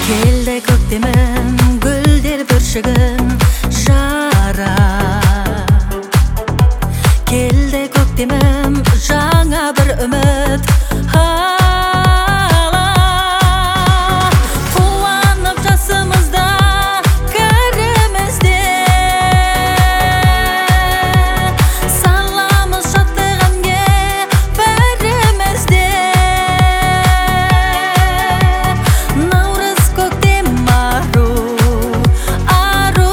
Келді көктемім, гүлдер бүршігін жара. Келді көктемім, жаңа бір үміт ала. Қуанып жасымызда кәрімізде, саламыз шаттық әнге бәрімізде. Наурыз көктем ару, ару.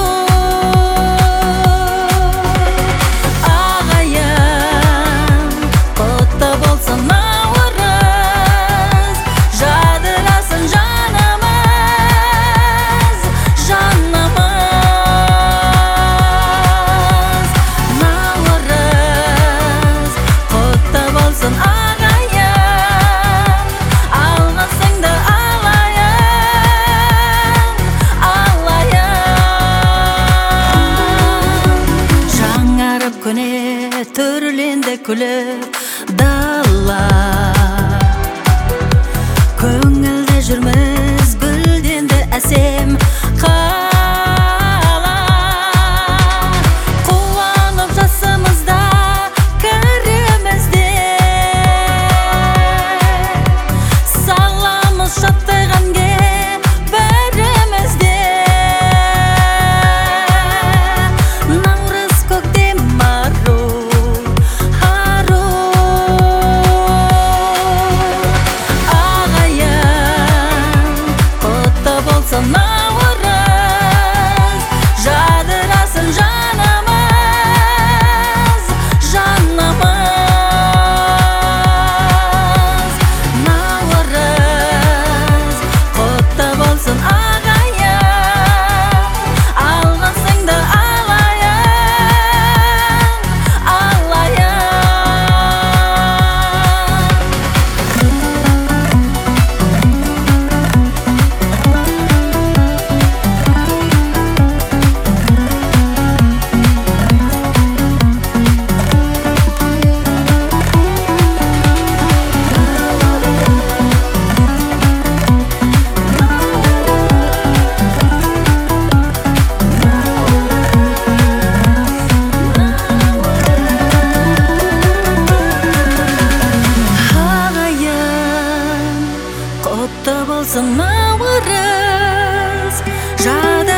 Ағайын, құтты болсын наурыз, жадырасын жанымыз, жанымыз. Наурыз, құтты болсын ағайын, алғысыңды алайын, алайын. Жаңарып көне түрленді күліп дала, көңілде жүрміз гүлденді әсем қала. Қуанып жасымызда кәрімізде, саламыз шаттық әнге бәрімізде. Наурыз көктем ару, ару. Ағайын, құтты болсын наурыз, жадырасын жанымыз, жанымыз. Наурыз, құтты болсын ағайын, алғысыңды алайын, алайын. Ағайын, құтты болсын наурыз,